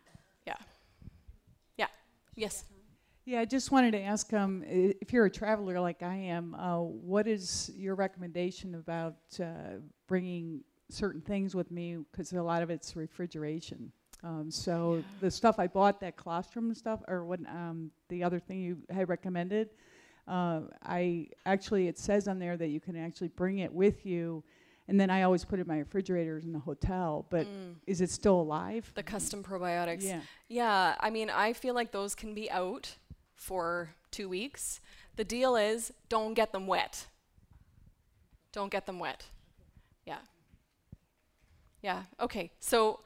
Yeah. Yes. Yeah, I just wanted to ask, if you're a traveler like I am, what is your recommendation about bringing certain things with me? Because a lot of it's refrigeration. The stuff I bought, that colostrum stuff, or what the other thing you had recommended, it says on there that you can actually bring it with you, and then I always put it in my refrigerators in the hotel, but is it still alive? The custom probiotics. Yeah. Yeah, I mean, I feel like those can be out for 2 weeks. The deal is, don't get them wet. Don't get them wet. Yeah, okay. So,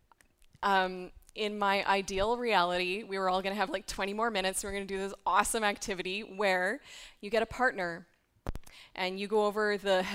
in my ideal reality, we were all gonna have like 20 more minutes. We're gonna do this awesome activity where you get a partner and you go over the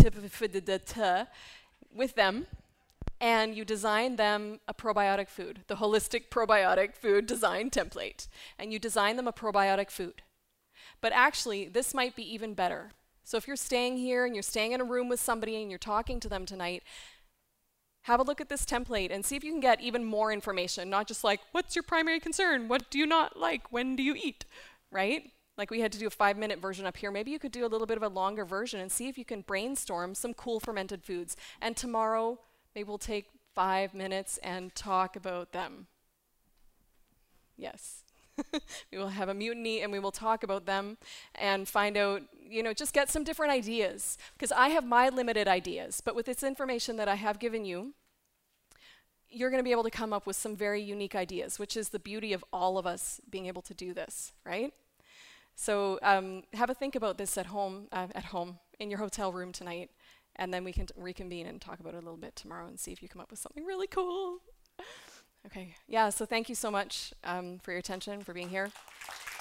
with them, and you design them a probiotic food, the holistic probiotic food design template. And you design them a probiotic food. But actually, this might be even better. So if you're staying here and you're staying in a room with somebody and you're talking to them tonight, have a look at this template and see if you can get even more information, not just like, what's your primary concern? What do you not like? When do you eat? Right? Like we had to do a 5-minute version up here. Maybe you could do a little bit of a longer version and see if you can brainstorm some cool fermented foods. And tomorrow, maybe we'll take 5 minutes and talk about them. Yes. We will have a mutiny and we will talk about them and find out, just get some different ideas. Because I have my limited ideas, but with this information that I have given you, you're going to be able to come up with some very unique ideas, which is the beauty of all of us being able to do this, right? So have a think about this at home, in your hotel room tonight, and then we can reconvene and talk about it a little bit tomorrow and see if you come up with something really cool. Okay, yeah, so thank you so much for your attention, for being here.